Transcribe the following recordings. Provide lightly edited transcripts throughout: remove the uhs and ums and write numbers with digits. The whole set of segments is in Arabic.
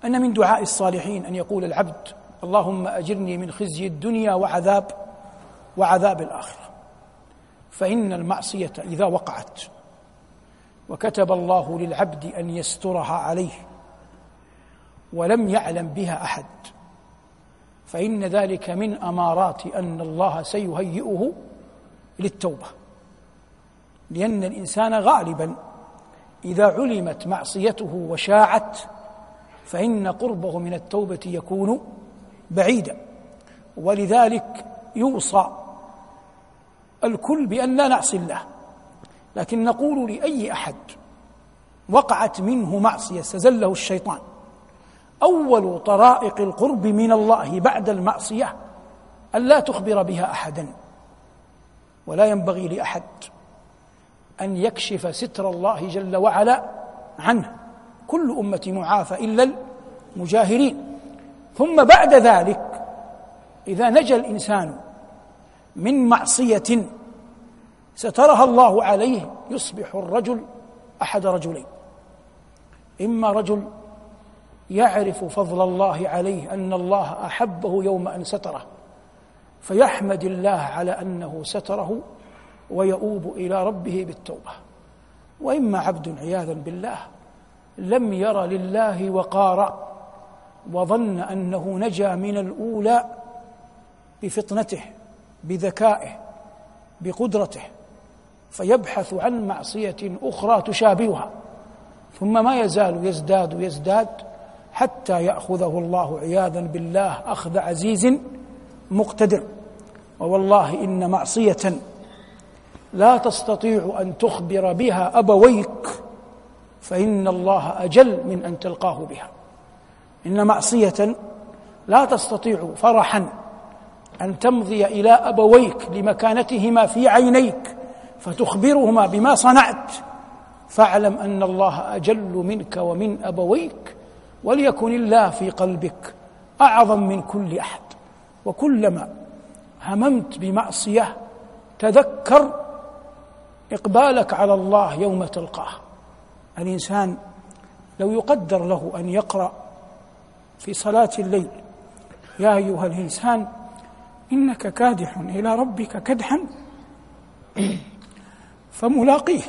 أن من دعاء الصالحين أن يقول العبد: اللهم أجرني من خزي الدنيا وعذاب الآخرة. فإن المعصية إذا وقعت وكتب الله للعبد أن يسترها عليه ولم يعلم بها أحد، فإن ذلك من أمارات أن الله سيهيئه للتوبة، لأن الإنسان غالبا إذا علمت معصيته وشاعت فإن قربه من التوبة يكون بعيدا. ولذلك يوصى الكل بأن لا نعصي الله، لكن نقول لأي أحد وقعت منه معصية استزله الشيطان، أول طرائق القرب من الله بعد المعصية أن لا تخبر بها أحدا، ولا ينبغي لأحد أن يكشف ستر الله جل وعلا عنه. كل أمة معافى إلا المجاهرين. ثم بعد ذلك إذا نجا الإنسان من معصية سترها الله عليه يصبح الرجل أحد رجلين: إما رجل يعرف فضل الله عليه أن الله أحبه يوم أن ستره فيحمد الله على أنه ستره ويؤوب إلى ربه بالتوبة، وإما عبد عياذا بالله لم ير لله وقارا وظن أنه نجا من الأولى بفطنته بذكائه بقدرته، فيبحث عن معصية أخرى تشابهها، ثم ما يزال يزداد حتى يأخذه الله عياذا بالله أخذ عزيز مقتدر. ووالله إن معصية لا تستطيع أن تخبر بها أبويك فإن الله أجل من أن تلقاه بها. إن معصية لا تستطيع فرحا أن تمضي إلى أبويك لمكانتهما في عينيك فتخبرهما بما صنعت، فاعلم أن الله أجل منك ومن أبويك، وليكن الله في قلبك أعظم من كل أحد. وكلما هممت بمعصية تذكر إقبالك على الله يوم تلقاه. الإنسان لو يقدر له أن يقرأ في صلاة الليل: يا أيها الإنسان إنك كادح إلى ربك كدحا فملاقيه،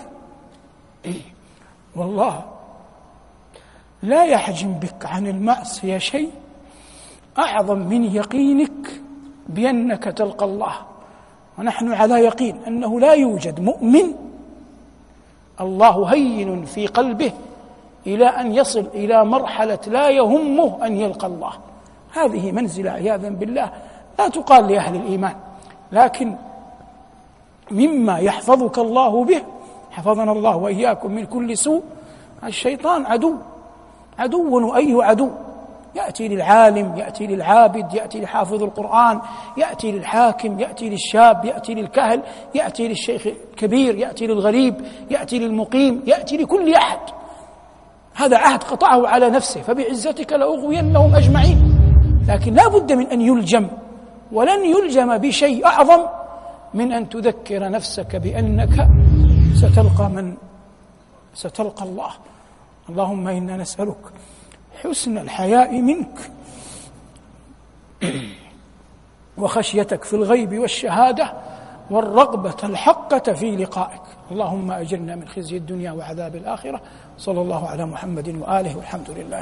والله لا يحجم بك عن المعصية شيء أعظم من يقينك بأنك تلقى الله. ونحن على يقين أنه لا يوجد مؤمن الله هين في قلبه إلى أن يصل إلى مرحلة لا يهمه أن يلقى الله. هذه منزلة عياذا بالله لا تقال لأهل الإيمان، لكن مما يحفظك الله به، حفظنا الله وإياكم من كل سوء، الشيطان عدو أي عدو، يأتي للعالم، يأتي للعابد، يأتي لحافظ القرآن، يأتي للحاكم، يأتي للشاب، يأتي للكهل، يأتي للشيخ الكبير، يأتي للغريب، يأتي للمقيم، يأتي لكل أحد. هذا عهد قطعه على نفسه: فبعزتك لأغوينهم أجمعين. لكن لا بد من أن يلجم، ولن يلجم بشيء أعظم من أن تذكر نفسك بأنك ستلقى الله. اللهم إنا نسألك حسن الحياء منك وخشيتك في الغيب والشهادة والرغبة الحقة في لقائك. اللهم أجرنا من خزي الدنيا وعذاب الآخرة. صلى الله على محمد وآله، والحمد لله.